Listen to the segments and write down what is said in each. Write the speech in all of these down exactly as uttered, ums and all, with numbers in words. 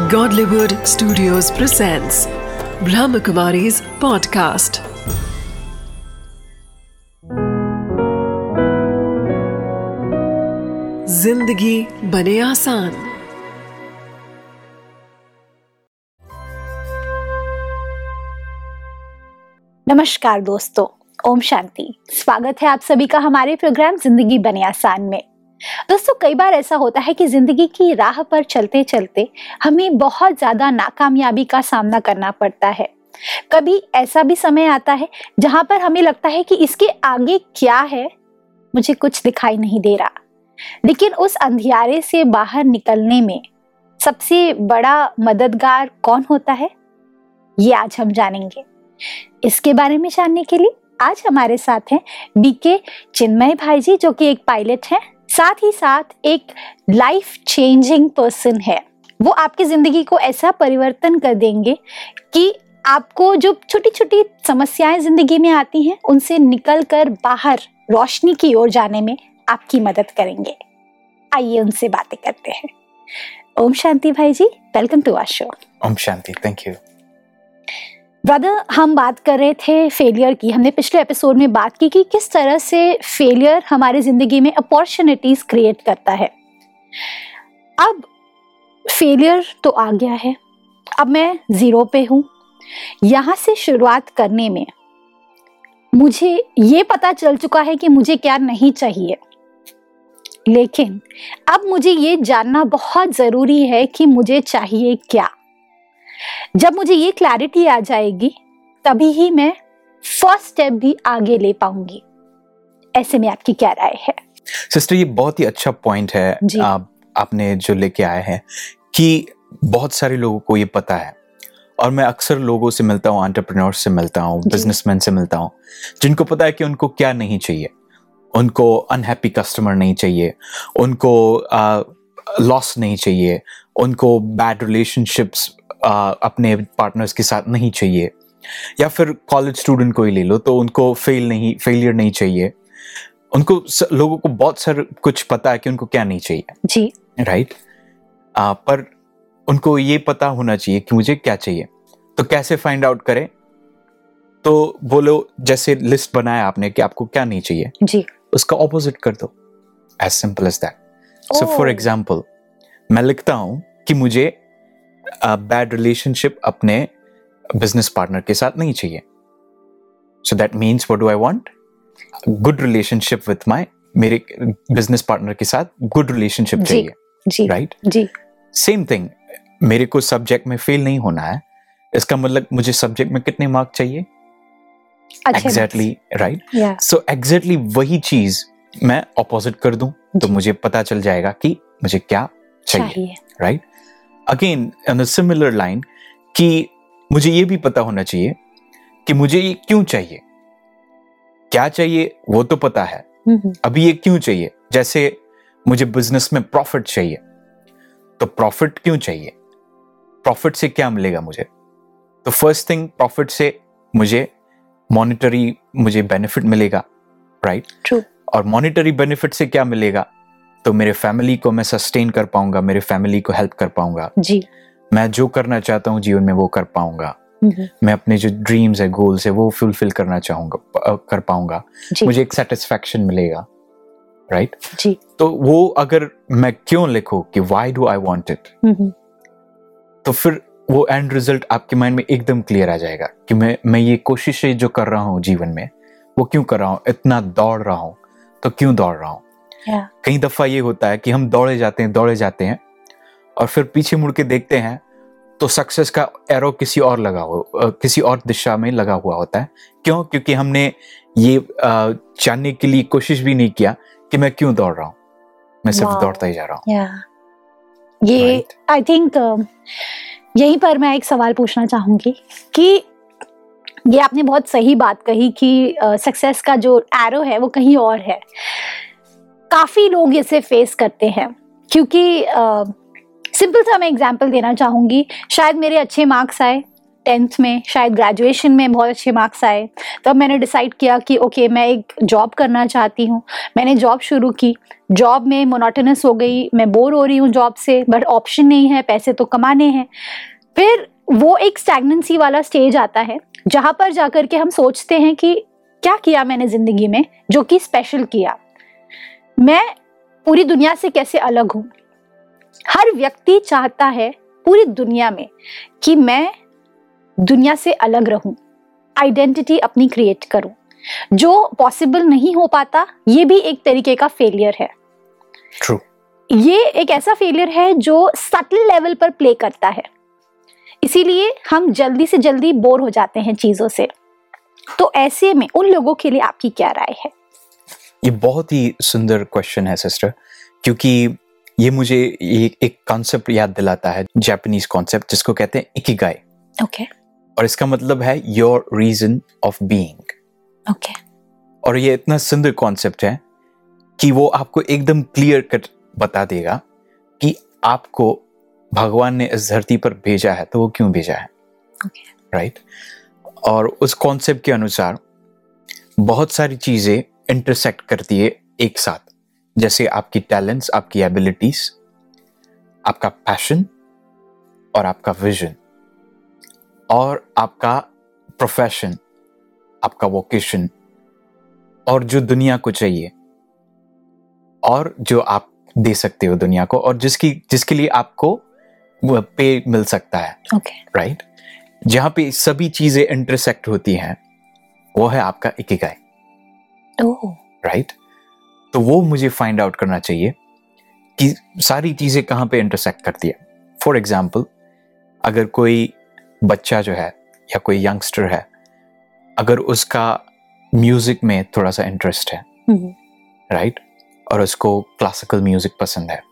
Godlywood Studios presents Brahmakumari's podcast. जिंदगी बने आसान। नमस्कार दोस्तों, ओम शांति। स्वागत है आप सभी का हमारे प्रोग्राम जिंदगी बने आसान में। दोस्तों, कई बार ऐसा होता है कि जिंदगी की राह पर चलते चलते हमें बहुत ज्यादा नाकामयाबी का सामना करना पड़ता है। कभी ऐसा भी समय आता है जहां पर हमें लगता है कि इसके आगे क्या है, मुझे कुछ दिखाई नहीं दे रहा। लेकिन उस अंधियारे से बाहर निकलने में सबसे बड़ा मददगार कौन होता है, ये आज हम जानेंगे। इसके बारे में जानने के लिए आज हमारे साथ हैं बीके चिन्मय भाई जी, जो कि एक पायलट हैं, साथ ही साथ एक लाइफ चेंजिंग पर्सन है। वो आपकी जिंदगी को ऐसा परिवर्तन कर देंगे कि आपको जो छोटी छोटी समस्याएं जिंदगी में आती हैं, उनसे निकलकर बाहर रोशनी की ओर जाने में आपकी मदद करेंगे। आइए उनसे बातें करते हैं। ओम शांति भाई जी, वेलकम टू आवर शो। ओम शांति, थैंक यू। ब्रदर, हम बात कर रहे थे फेलियर की। हमने पिछले एपिसोड में बात की कि किस तरह से फेलियर हमारी जिंदगी में अपॉर्चुनिटीज क्रिएट करता है। अब फेलियर तो आ गया है, अब मैं जीरो पे हूँ। यहाँ से शुरुआत करने में मुझे ये पता चल चुका है कि मुझे क्या नहीं चाहिए, लेकिन अब मुझे ये जानना बहुत जरूरी है कि मुझे चाहिए क्या। जब मुझे ये क्लैरिटी आ जाएगी, तभी ही मैं फर्स्ट स्टेप भी आगे ले पाऊंगी। ऐसे में आपकी क्या राय है? सिस्टर, ये बहुत ही अच्छा पॉइंट है आप, आपने जो लेके आए हैं कि बहुत सारे लोगों को ये पता है। और मैं अक्सर लोगों से मिलता हूँ, एंटरप्रेन्योर्स से मिलता हूँ, बिजनेसमैन से मिलता हूँ, जिनको पता है कि उनको क्या नहीं चाहिए। उनको अनहैप्पी कस्टमर नहीं चाहिए, उनको लॉस uh, नहीं चाहिए, उनको बैड रिलेशनशिप्स Uh, अपने पार्टनर्स के साथ नहीं चाहिए। या फिर कॉलेज स्टूडेंट को ही ले लो, तो उनको फेल नहीं फेलियर नहीं चाहिए। उनको स, लोगों को बहुत सारा कुछ पता है कि उनको क्या नहीं चाहिए जी, राइट। uh, पर उनको ये पता होना चाहिए कि मुझे क्या चाहिए। तो कैसे फाइंड आउट करें? तो बोलो, जैसे लिस्ट बनाया आपने कि आपको क्या नहीं चाहिए जी, उसका ऑपोजिट कर दो। As simple as that. So for example, मैं लिखता हूं कि मुझे बैड रिलेशनशिप अपने बिजनेस पार्टनर के साथ नहीं चाहिए। So that means what do I want? Good relationship with my मेरे बिजनेस पार्टनर के साथ गुड रिलेशनशिप चाहिए, जी, राइट जी। सेम थिंग, मेरे को सब्जेक्ट में फेल नहीं होना है। इसका मतलब मुझे सब्जेक्ट में कितने मार्क चाहिए? Exactly, right. सो एग्जैक्टली वही चीज मैं ऑपोजिट कर दूं, तो मुझे पता चल जाएगा कि मुझे क्या चाहिए, right. Again on a similar line, कि मुझे ये भी पता होना चाहिए कि मुझे ये क्यों चाहिए। क्या चाहिए वो तो पता है, अभी ये क्यों चाहिए। जैसे मुझे बिजनेस में प्रॉफिट चाहिए, तो प्रॉफिट क्यों चाहिए? प्रॉफिट से क्या मिलेगा मुझे? तो फर्स्ट थिंग, प्रॉफिट से मुझे मॉनेटरी मुझे बेनिफिट मिलेगा, राइट। ट्रू। और मॉनेटरी बेनिफिट से क्या मिलेगा? तो मेरे फैमिली को मैं सस्टेन कर पाऊंगा, मेरे फैमिली को हेल्प कर पाऊंगा जी। मैं जो करना चाहता हूं जीवन में वो कर पाऊंगा। मैं अपने जो ड्रीम्स है, गोल्स है, वो फुलफिल करना चाहूंगा, कर पाऊंगा। मुझे एक सेटिस्फैक्शन मिलेगा, राइट जी। तो वो अगर मैं क्यों लिखूं कि why do I want it, तो फिर वो एंड रिजल्ट आपके माइंड में एकदम क्लियर आ जाएगा कि मैं मैं ये कोशिशें जो कर रहा हूं जीवन में, वो क्यों कर रहा हूं। इतना दौड़ रहा हूं तो क्यों दौड़ रहा हूं। Yeah. कई दफा ये होता है कि हम दौड़े जाते हैं दौड़े जाते हैं और फिर पीछे मुड़ के देखते हैं तो सक्सेस का एरो किसी और लगा हो किसी और दिशा में लगा हुआ होता है। क्यों? क्योंकि हमने ये जानने के लिए कोशिश भी नहीं किया कि मैं क्यों दौड़ रहा हूं, मैं सिर्फ wow. दौड़ता ही जा रहा हूं। yeah. ये आई थिंक right. uh, यहीं पर मैं एक सवाल पूछना चाहूंगी कि ये आपने बहुत सही बात कही कि सक्सेस uh, का जो एरो है वो कहीं और है। काफी लोग इसे फेस करते हैं, क्योंकि सिंपल सा मैं एग्जांपल देना चाहूंगी। शायद मेरे अच्छे मार्क्स आए टेंथ में, शायद ग्रेजुएशन में बहुत अच्छे मार्क्स आए, तब मैंने डिसाइड किया कि ओके मैं एक जॉब करना चाहती हूँ। मैंने जॉब शुरू की, जॉब में मोनोटोनस हो गई, मैं बोर हो रही हूँ जॉब से, बट ऑप्शन नहीं है, पैसे तो कमाने हैं। फिर वो एक स्टैग्नेंसी वाला स्टेज आता है जहाँ पर जाकर के हम सोचते हैं कि क्या किया मैंने ज़िंदगी में जो कि स्पेशल किया, मैं पूरी दुनिया से कैसे अलग हूँ। हर व्यक्ति चाहता है पूरी दुनिया में कि मैं दुनिया से अलग रहूं, आइडेंटिटी अपनी क्रिएट करूं। जो पॉसिबल नहीं हो पाता, ये भी एक तरीके का फेलियर है। True. ये एक ऐसा फेलियर है जो सटल लेवल पर प्ले करता है, इसीलिए हम जल्दी से जल्दी बोर हो जाते हैं चीजों से। तो ऐसे में उन लोगों के लिए आपकी क्या राय है? ये बहुत ही सुंदर क्वेश्चन है सिस्टर, क्योंकि ये मुझे ये एक कॉन्सेप्ट याद दिलाता है, जापानीज कॉन्सेप्ट जिसको कहते हैं इकिगाई। Okay okay. और इसका मतलब है your reason of being. Okay. और ये इतना सुंदर कॉन्सेप्ट है कि वो आपको एकदम क्लियर कट बता देगा कि आपको भगवान ने इस धरती पर भेजा है तो वो क्यों भेजा है। ओके। राइट। और उस कॉन्सेप्ट के अनुसार बहुत सारी चीजें इंटरसेक्ट करती है एक साथ, जैसे आपकी टैलेंट्स, आपकी एबिलिटीज, आपका पैशन और आपका विजन और आपका प्रोफेशन, आपका वोकेशन और जो दुनिया को चाहिए और जो आप दे सकते हो दुनिया को और जिसकी जिसके लिए आपको पे मिल सकता है। ओके। राइट। जहां पे सभी चीजें इंटरसेक्ट होती हैं वो है आपका इकिगाई। ओह। राइट। तो वो मुझे फाइंड आउट करना चाहिए कि सारी चीजें कहां पे इंटरसेक्ट करती है। फॉर एग्जाम्पल, अगर कोई बच्चा जो है या कोई यंगस्टर है, अगर उसका म्यूजिक में थोड़ा सा इंटरेस्ट है, राइट right? और उसको क्लासिकल म्यूजिक पसंद है,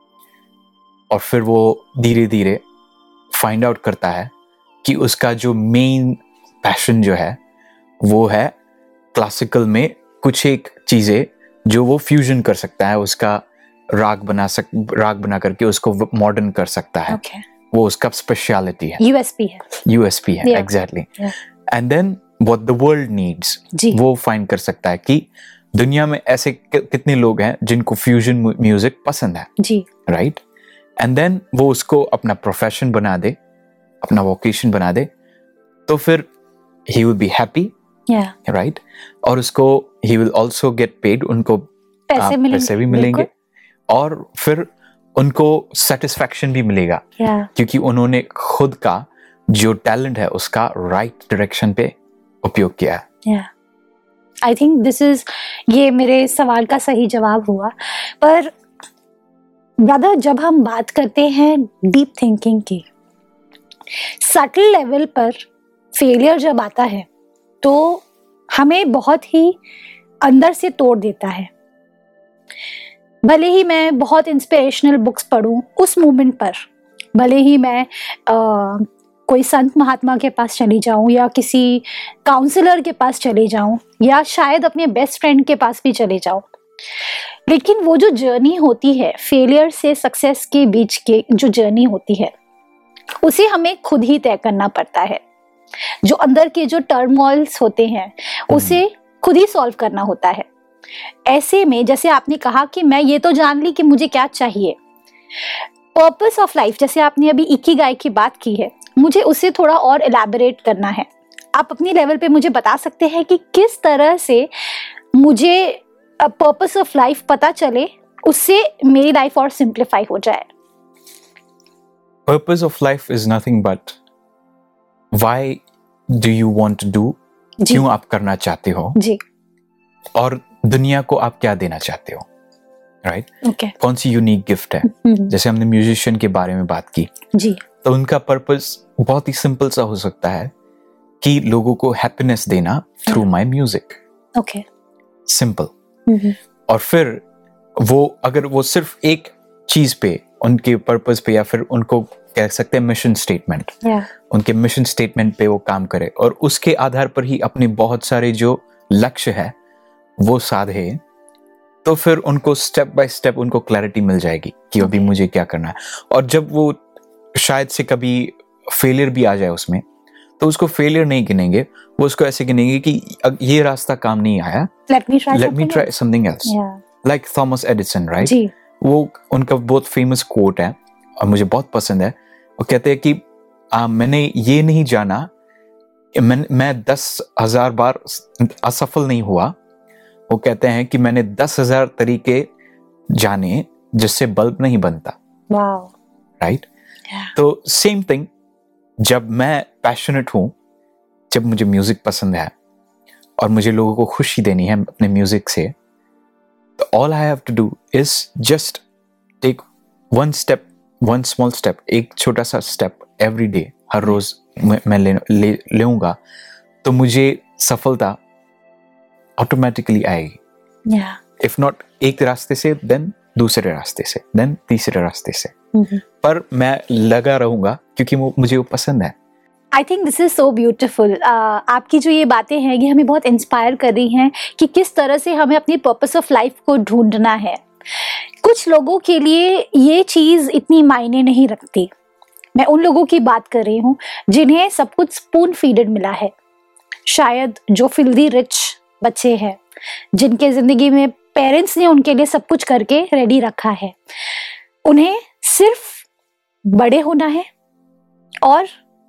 और फिर वो धीरे धीरे फाइंड आउट करता है कि उसका जो मेन पैशन जो है वो है क्लासिकल में कुछ एक चीजें जो वो फ्यूजन कर सकता है, उसका राग बना सक राग बना करके उसको मॉडर्न कर सकता है। okay. वो उसका स्पेशलिटी है, यूएसपी है यूएसपी है। Exactly. And then what the world needs, वो फाइंड कर सकता है कि दुनिया में ऐसे कितने लोग हैं जिनको फ्यूजन म्यूजिक पसंद है जी। राइट। एंड देन वो उसको अपना प्रोफेशन बना दे, अपना वोकेशन बना दे, तो फिर he will be happy, right. और उसको he will also get paid, उनको पैसे, पैसे भी मिलेंगे और फिर उनको सेटिस्फैक्शन भी मिलेगा yeah. क्योंकि उन्होंने खुद का जो टैलेंट है उसका राइट डायरेक्शन पे उपयोग किया है। आई थिंक दिस इज, ये मेरे सवाल का सही जवाब हुआ। पर ब्रदर, जब हम बात करते हैं डीप थिंकिंग की, सटल लेवल पर फेलियर जब आता है तो हमें बहुत ही अंदर से तोड़ देता है। भले ही मैं बहुत इंस्पिरेशनल बुक्स पढूं उस मोमेंट पर, भले ही मैं आ, कोई संत महात्मा के पास चली जाऊं या किसी काउंसलर के पास चले जाऊं या शायद अपने बेस्ट फ्रेंड के पास भी चले जाऊं, लेकिन वो जो जर्नी होती है, फेलियर से सक्सेस के बीच के जो जर्नी होती है, उसे हमें खुद ही तय करना पड़ता है। जो अंदर के जो टर्मोइल्स होते हैं उसे खुद ही सॉल्व करना होता है। ऐसे में जैसे आपने कहा कि मैं ये तो जान ली कि मुझे क्या चाहिए, पर्पस ऑफ लाइफ, जैसे आपने अभी इकिगाई की बात की है, मुझे उसे थोड़ा और एलैबोरेट करना है। आप अपनी लेवल पे मुझे बता सकते हैं कि किस तरह से मुझे पर्पस ऑफ लाइफ पता चले, उससे मेरी लाइफ और सिंप्लीफाई हो जाए। Purpose of life is nothing but why do you want to do, क्यों आप करना चाहते हो जी, और दुनिया को आप क्या देना चाहते हो, राइट right? okay. कौन सी यूनिक गिफ्ट है। जैसे हमने म्यूजिशियन के बारे में बात की जी, तो उनका पर्पस बहुत ही सिंपल सा हो सकता है कि लोगों को हैप्पीनेस देना through my music. Okay, simple. और फिर वो अगर वो सिर्फ एक चीज पे, उनके पर्पस पे, या फिर उनको कह सकते हैं मिशन स्टेटमेंट, yeah. उनके मिशन स्टेटमेंट पे वो काम करे और उसके आधार पर ही अपने बहुत सारे जो लक्ष्य है वो साधे, तो फिर उनको स्टेप बाय स्टेप उनको क्लैरिटी मिल जाएगी कि अभी मुझे क्या करना है। और जब वो शायद से कभी फेलियर भी आ जाए उसमें, तो उसको फेलियर नहीं गिनेंगे, वो उसको ऐसे गिनेंगे कि ये रास्ता काम नहीं आया, let me try let me try something else. Like Thomas Edison, right? वो उनका बहुत फेमस कोट है और मुझे बहुत पसंद है। वो कहते हैं कि आ, मैंने ये नहीं जाना, मैं, मैं दस हजार बार असफल नहीं हुआ। वो कहते हैं कि मैंने दस हजार तरीके जाने जिससे बल्ब नहीं बनता। Wow, right? तो सेम थिंग, जब मैं पैशनेट हूं, जब मुझे म्यूजिक पसंद है और मुझे लोगों को खुशी देनी है अपने म्यूजिक से, तो all I have to do is just take one step, one small step, एक छोटा सा स्टेप एवरी डे, हर रोज मैं ले, ले, लेऊंगा, तो मुझे सफलता ऑटोमेटिकली आएगी। इफ नॉट एक रास्ते से, देन दूसरे रास्ते से, देन तीसरे रास्ते से, mm-hmm. पर मैं लगा रहूंगा क्योंकि वो मुझे वो पसंद है। I think this is so beautiful. आपकी जो ये बातें हैं ये हमें बहुत इंस्पायर कर रही हैं कि किस तरह से हमें अपनी पर्पस ऑफ लाइफ को ढूंढना है। कुछ लोगों के लिए ये चीज इतनी मायने नहीं रखती। मैं उन लोगों की बात कर रही हूँ जिन्हें सब कुछ स्पून फीडेड मिला है, शायद जो फिल्दी रिच बच्चे हैं, जिनके जिंदगी में पेरेंट्स ने उनके लिए सब कुछ करके रेडी रखा है। उन्हें सिर्फ बड़े होना है और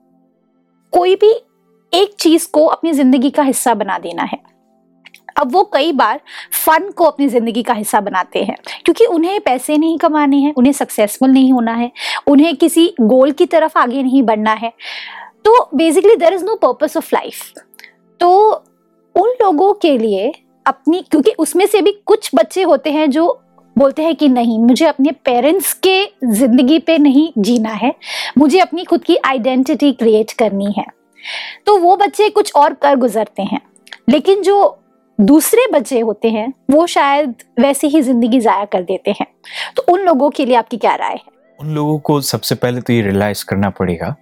कोई भी एक चीज को अपनी जिंदगी का हिस्सा बना देना है। अब वो कई बार फन को अपनी जिंदगी का हिस्सा बनाते हैं क्योंकि उन्हें पैसे नहीं कमाने हैं, उन्हें सक्सेसफुल नहीं होना है, उन्हें किसी गोल की तरफ आगे नहीं बढ़ना है। तो basically there is no purpose of life. तो उन लोगों के लिए अपनी, क्योंकि उसमें से भी कुछ बच्चे होते हैं जो बोलते हैं कि नहीं, मुझे अपने पेरेंट्स के जिंदगी पे नहीं जीना है, मुझे अपनी खुद की आइडेंटिटी क्रिएट करनी है। तो वो बच्चे कुछ और कर गुजरते हैं, लेकिन जो दूसरे बच्चे होते हैं वो शायद वैसे ही जिंदगी जाया कर देते हैं। तो उन लोगों के लिए आपकी क्या राय है? उन लोगों को सबसे पहले तो ये रियलाइज करना पड़ेगा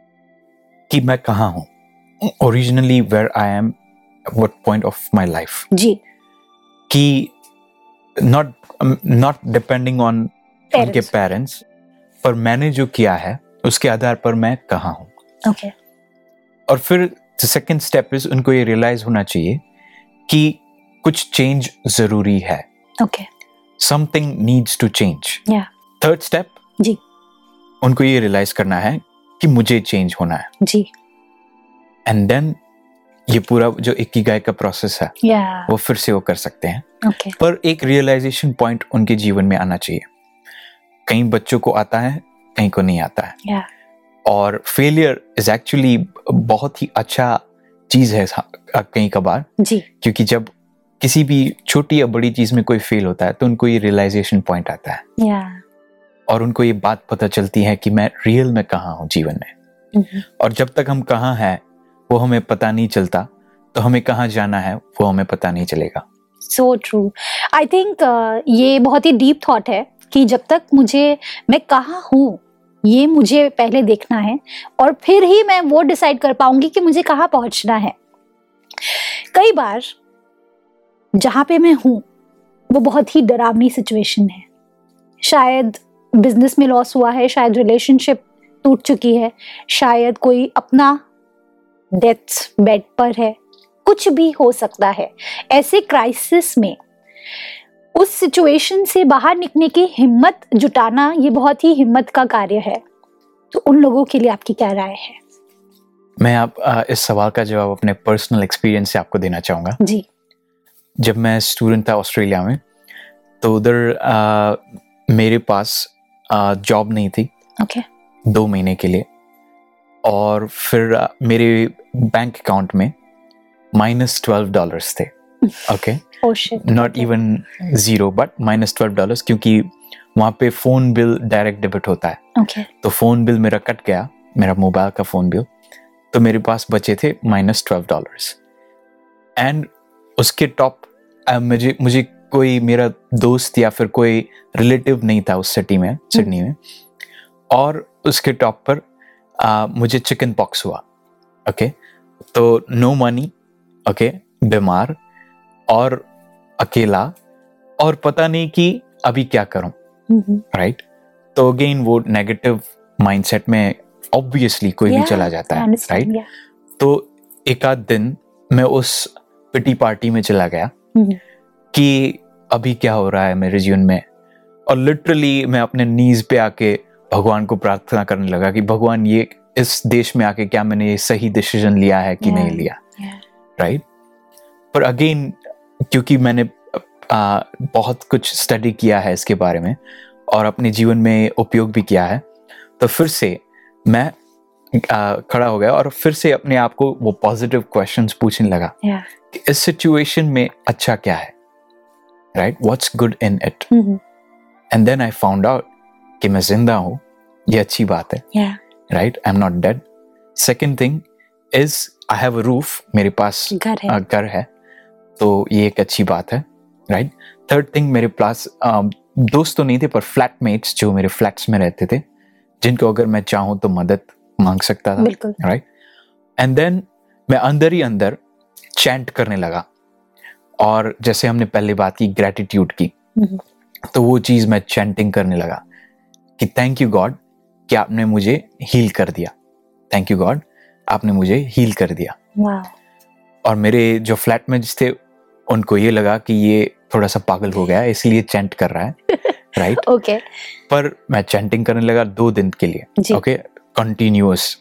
कि मैं कहाँ हूँ, originally where I am, what point of my life, जी, कि not not depending on उनके parents, पर मैंने जो किया है उसके आधार पर मैं कहाँ हूँ। okay. और फिर second step is उनको ये realize होना चाहिए कि कुछ change जरूरी है। okay. Something needs to change. yeah. Third step, जी, उनको ये realize करना है कि मुझे change होना है। जी, and then ये पूरा जो इकिगाई का प्रोसेस है, yeah. वो फिर से वो कर सकते हैं। okay. पर एक रियलाइजेशन पॉइंट उनके जीवन में आना चाहिए। कई बच्चों को आता है, कहीं को नहीं आता है। yeah. और फेलियर इज एक्चुअली बहुत ही अच्छा चीज है कई कबार, जी, क्योंकि जब किसी भी छोटी या बड़ी चीज में कोई फेल होता है तो उनको ये रियलाइजेशन पॉइंट आता है। yeah. और उनको ये बात पता चलती है कि मैं रियल में कहाँ हूँ जीवन में। mm-hmm. और जब तक हम कहाँ हैं वो हमें पता नहीं चलता, तो हमें कहाँ जाना है वो हमें पता नहीं चलेगा। So true. आई थिंक ये बहुत ही डीप थॉट है कि जब तक मुझे मैं कहाँ हूँ ये मुझे पहले देखना है और फिर ही मैं वो डिसाइड कर पाऊंगी कि मुझे कहाँ पहुंचना है। कई बार जहाँ पे मैं हूँ वो बहुत ही डरावनी सिचुएशन है। शायद बिजनेस में लॉस हुआ है, शायद रिलेशनशिप टूट चुकी है, शायद कोई अपना डेथ बेड पर है, कुछ भी हो सकता है। ऐसे क्राइसिस में उस सिचुएशन से बाहर निकलने की हिम्मत जुटाना ये बहुत ही हिम्मत का कार्य है। तो उन लोगों के लिए आपकी क्या राय है? मैं आप आ, इस सवाल का जवाब अपने पर्सनल एक्सपीरियंस से आपको देना चाहूँगा। जी। जब मैं स्टूडेंट था ऑस्ट्रेलिया में, तो उधर मेरे पास जॉब नहीं थी okay. दो महीने के लिए, और फिर आ, मेरे बैंक अकाउंट में माइनस ट्वेल्व डॉलर्स थे। Okay, not even zero but minus twelve dollars, क्योंकि वहाँ पे फोन बिल डायरेक्ट डेबिट होता है। okay. तो फोन बिल मेरा कट गया, मेरा मोबाइल का फोन बिल, तो मेरे पास बचे थे माइनस ट्वेल्व डॉलर्स। एंड उसके टॉप मुझे मुझे कोई मेरा दोस्त या फिर कोई रिलेटिव नहीं था उस सिटी में, सिडनी में, और उसके टॉप पर आ, मुझे चिकन पॉक्स हुआ। ओके, तो नो मनी, ओके, बीमार और अकेला, और पता नहीं कि अभी क्या करूं, राइट? तो अगेन वो नेगेटिव माइंडसेट में ऑब्वियसली कोई भी चला जाता है, राइट? तो एक आध दिन मैं उस पिटी पार्टी में चला गया कि अभी क्या हो रहा है मेरे जीवन में, और लिटरली मैं अपने नीज पे आके भगवान को प्रार्थना करने लगा कि भगवान ये इस देश में आके क्या मैंने ये सही डिसीजन लिया है कि yeah, नहीं लिया, राइट yeah. right? पर अगेन क्योंकि मैंने आ, बहुत कुछ स्टडी किया है इसके बारे में और अपने जीवन में उपयोग भी किया है, तो फिर से मैं आ, खड़ा हो गया और फिर से अपने आप को वो पॉजिटिव क्वेश्चंस पूछने लगा yeah. कि इस सिचुएशन में अच्छा क्या है, right, what's good in it, and then I found out कि मैं जिंदा हूँ, ये अच्छी बात है, yeah. Right, I am not dead. Second thing is I have a roof, मेरे पास घर है, uh, घर है, तो ये एक अच्छी बात है, राइट. थर्ड थिंग, मेरे पास uh, दोस्त तो नहीं थे पर फ्लैटमेट्स जो मेरे फ्लैट्स में रहते थे, जिनको अगर मैं चाहूँ तो मदद मांग सकता था, राइट. एंड देन मैं अंदर ही अंदर चैंट करने लगा, और जैसे हमने पहले बात की ग्रेटिट्यूड की, mm-hmm. तो वो चीज मैं चैंटिंग करने लगा कि थैंक यू गॉड कि आपने मुझे हील कर दिया, थैंक यू गॉड आपने मुझे हील कर दिया. wow. और मेरे जो फ्लैटमेट्स थे उनको ये लगा कि ये थोड़ा सा पागल हो गया है इसलिए चैंट कर रहा है, राइट. ओके. पर मैं चैंटिंग करने लगा दो दिन के लिए, okay, continuous.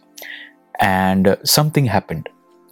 And something happened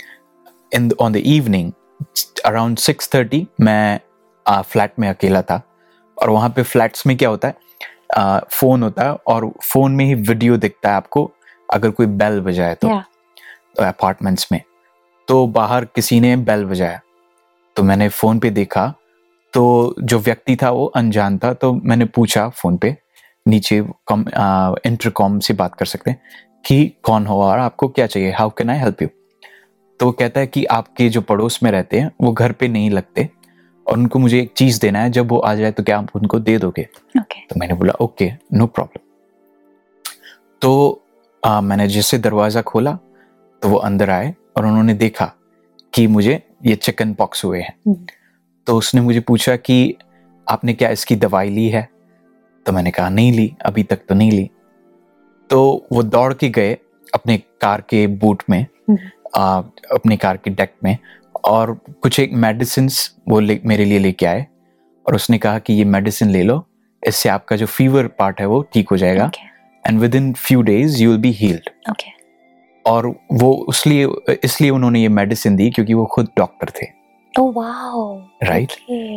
in on the evening around six thirty. मैं फ्लैट uh, में अकेला था, और वहाँ पे फ्लैट्स में क्या होता है, uh, फोन होता है और फोन में ही वीडियो दिखता है आपको अगर कोई बेल बजाए तो, yeah. तो अपार्टमेंट्स में. तो बाहर किसी ने बेल बजाया, तो मैंने फोन पे देखा, तो जो व्यक्ति था वो अनजान था, तो मैंने पूछा फोन पे, नीचे कम इंटरकॉम से बात कर सकते हैं, कि कौन हो और आपको क्या चाहिए, how can I help you. तो वो कहता है कि आपके जो पड़ोस में रहते हैं वो घर पे नहीं लगते और उनको मुझे एक चीज देना है, जब वो आ जाए तो क्या आप उनको दे दोगे. okay. तो मैंने बोला ओके नो प्रॉब्लम. तो आ, मैंने जैसे दरवाजा खोला तो वो अंदर आए और उन्होंने देखा कि मुझे ये चिकन पॉक्स हुए हैं. hmm. तो उसने मुझे पूछा कि आपने क्या इसकी दवाई ली है. तो मैंने कहा नहीं ली, अभी तक तो नहीं ली. तो वो दौड़ के गए अपने कार के बूट में, hmm. आ, अपने कार के डेक में, और कुछ एक मेडिसिन वो ले, मेरे लिए लेके आए, और उसने कहा कि ये मेडिसिन ले लो, इससे आपका जो फीवर पार्ट है वो ठीक हो जाएगा, and within few days you will be healed. और वो उसलिए इसलिए उन्होंने ये मेडिसिन दी क्योंकि वो खुद डॉक्टर थे. Oh wow, right.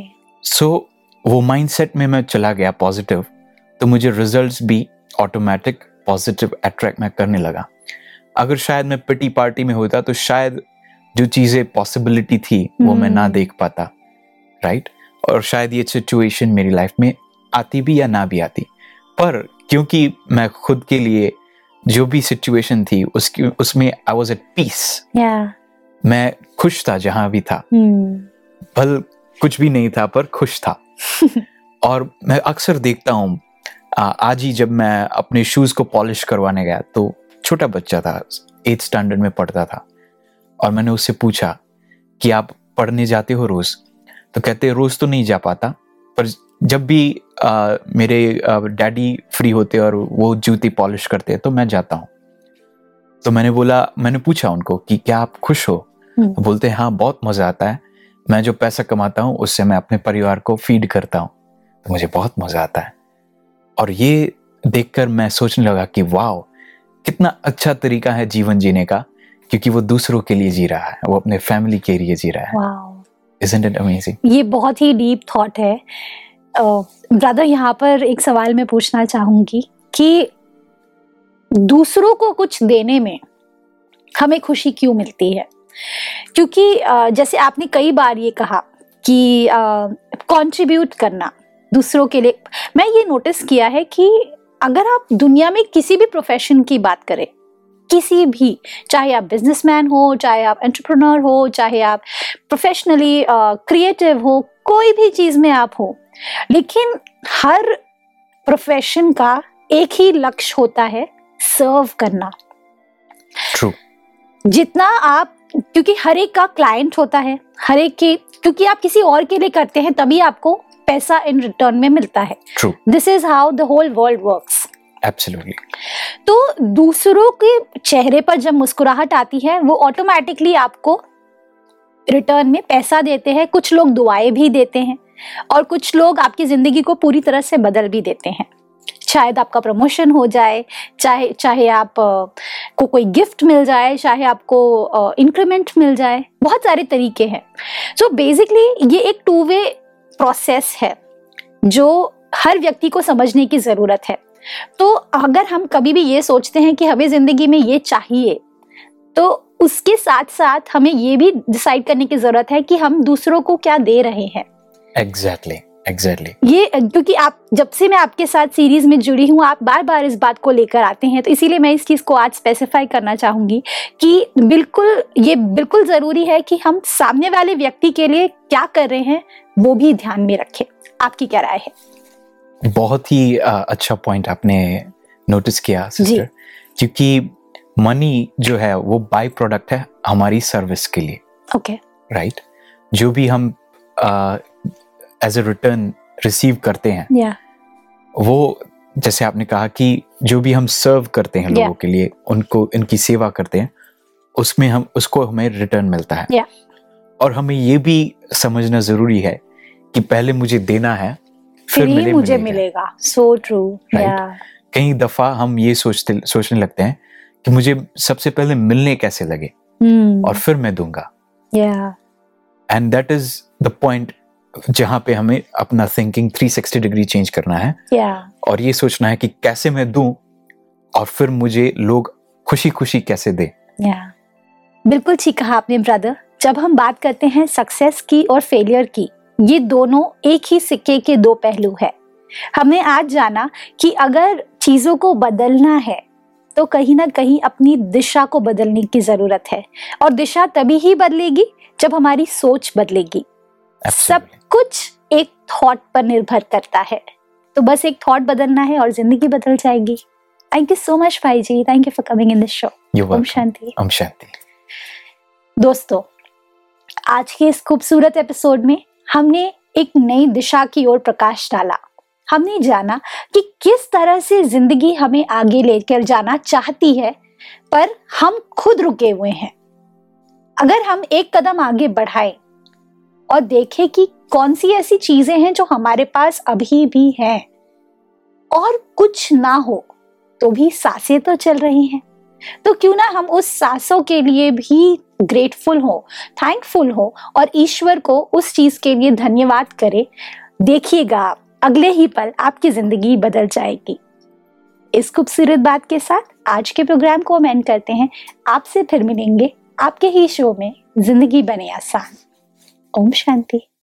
सो वो माइंडसेट में मैं चला गया पॉजिटिव, तो मुझे रिजल्ट्स भी ऑटोमेटिक पॉजिटिव अट्रैक्ट मैं करने लगा. अगर शायद मैं पिटी पार्टी में होता तो शायद जो चीजें पॉसिबिलिटी थी वो मैं ना देख पाता, राइट. और शायद ये सिचुएशन मेरी लाइफ में आती भी या ना भी आती, पर क्योंकि मैं खुद के लिए जो भी सिचुएशन थी उसकी उसमें आई वाज एट पीस. मैं खुश था जहां भी था, hmm. भल कुछ भी नहीं था पर खुश था. और मैं अक्सर देखता हूँ, आज ही जब मैं अपने शूज को पॉलिश करवाने गया तो छोटा बच्चा था, एथ स्टैंडर्ड में पढ़ता था, और मैंने उससे पूछा कि आप पढ़ने जाते हो रोज. तो कहते रोज तो नहीं जा पाता, पर जब भी आ, मेरे डैडी फ्री होते और वो जूते पॉलिश करते तो मैं जाता हूँ. तो मैंने बोला मैंने पूछा उनको कि क्या आप खुश हो. hmm. तो बोलते हैं हाँ बहुत मजा आता है, मैं जो पैसा कमाता हूँ उससे मैं अपने परिवार को फीड करता हूँ, तो मुझे बहुत मजा आता है. और ये देखकर मैं सोचने लगा कि वाओ कितना अच्छा तरीका है जीवन जीने का, क्योंकि वो दूसरों के लिए जी रहा है, वो अपने फैमिली के लिए जी रहा है. wow. Isn't it amazing? ये बहुत ही डीप थॉट है. ब्रदर, uh, यहाँ पर एक सवाल मैं पूछना चाहूंगी कि दूसरों को कुछ देने में हमें खुशी क्यों मिलती है? क्योंकि uh, जैसे आपने कई बार ये कहा कि कंट्रीब्यूट uh, करना दूसरों के लिए, मैं ये नोटिस किया है कि अगर आप दुनिया में किसी भी प्रोफेशन की बात करें, किसी भी, चाहे आप बिजनेसमैन हो, चाहे आप एंटरप्रेन्योर हो, चाहे आप प्रोफेशनली क्रिएटिव uh, हो, कोई भी चीज में आप हो, लेकिन हर प्रोफेशन का एक ही लक्ष्य होता है, सर्व करना. True. जितना आप, क्योंकि हर एक का क्लाइंट होता है, हर एक के, क्योंकि आप किसी और के लिए करते हैं तभी आपको पैसा इन रिटर्न में मिलता है. True. This is how the whole world works. Absolutely. तो दूसरों के चेहरे पर जब मुस्कुराहट आती है वो ऑटोमेटिकली आपको रिटर्न में पैसा देते हैं, कुछ लोग दुआएं भी देते हैं और कुछ लोग आपकी जिंदगी को पूरी तरह से बदल भी देते हैं। शायद आपका प्रमोशन हो जाए, चाहे चाहे आप को कोई गिफ्ट मिल जाए, चाहे आपको इंक्रीमेंट मिल जाए, बहुत सारे तरीके हैं। सो बेसिकली ये एक टू वे प्रोसेस है जो हर व्यक्ति को समझने की जरूरत है। तो अगर हम कभी भी ये सोचते हैं कि हमें जिंदगी में ये चाहिए, तो उसके साथ साथ हमें ये भी डिसाइड करने की जरूरत है कि हम दूसरों को क्या दे रहे हैं। एग्जैक्टली एग्जैक्टली ये क्योंकि आप जब से मैं आपके साथ सीरीज में जुड़ी हूँ, आप बार बार इस बात को लेकर आते हैं, तो इसीलिए मैं इस चीज को आज स्पेसिफाई करना चाहूंगी कि बिल्कुल ये बिल्कुल जरूरी है कि हम सामने वाले व्यक्ति के लिए क्या कर रहे हैं वो भी ध्यान में रखें। आपकी क्या राय है? बहुत ही uh, अच्छा पॉइंट आपने नोटिस किया सिस्टर, क्योंकि मनी जो है वो बाय प्रोडक्ट है हमारी सर्विस के लिए। Okay right right? जो भी हम एज अ रिटर्न रिसीव करते हैं, yeah. वो जैसे आपने कहा कि जो भी हम सर्व करते हैं लोगों yeah. के लिए, उनको इनकी सेवा करते हैं, उसमें हम उसको हमें रिटर्न मिलता है। yeah. और हमें ये भी समझना जरूरी है कि पहले मुझे देना है फिर मिले मुझे मिलेगा। So true. कई दफा हम ये सोचते सोचने लगते हैं कि मुझे सबसे पहले मिलने कैसे लगे hmm. और फिर मैं दूंगा। And that is the point जहां पे हमें अपना thinking three sixty degree change करना है। yeah. और ये सोचना है कि कैसे मैं दूं और फिर मुझे लोग खुशी खुशी कैसे दे। yeah. बिल्कुल ठीक कहा आपने ब्रदर। जब हम बात करते हैं सक्सेस की और फेलियर की, ये दोनों एक ही सिक्के के दो पहलू है। हमने आज जाना कि अगर चीजों को बदलना है तो कहीं ना कहीं अपनी दिशा को बदलने की जरूरत है, और दिशा तभी ही बदलेगी जब हमारी सोच बदलेगी। Absolutely. सब कुछ एक थॉट पर निर्भर करता है, तो बस एक थॉट बदलना है और जिंदगी बदल जाएगी। थैंक यू सो मच भाई जी, thank you for coming in this show. ओम शांति। ओम शांति। दोस्तों, आज के इस खूबसूरत एपिसोड में हमने एक नई दिशा की ओर प्रकाश डाला। हमने जाना कि किस तरह से जिंदगी हमें आगे लेकर जाना चाहती है, पर हम खुद रुके हुए हैं। अगर हम एक कदम आगे बढ़ाएं और देखें कि कौन सी ऐसी चीजें हैं जो हमारे पास अभी भी हैं, और कुछ ना हो तो भी सांसें तो चल रही हैं, तो क्यों ना हम उस सांसों के लिए भी ग्रेटफुल हो, थैंकफुल हो और ईश्वर को उस चीज के लिए धन्यवाद करें। देखिएगा, अगले ही पल आपकी जिंदगी बदल जाएगी। इस खूबसूरत बात के साथ आज के प्रोग्राम को हम एंड करते हैं। आपसे फिर मिलेंगे आपके ही शो में जिंदगी बने आसान। ओम शांति।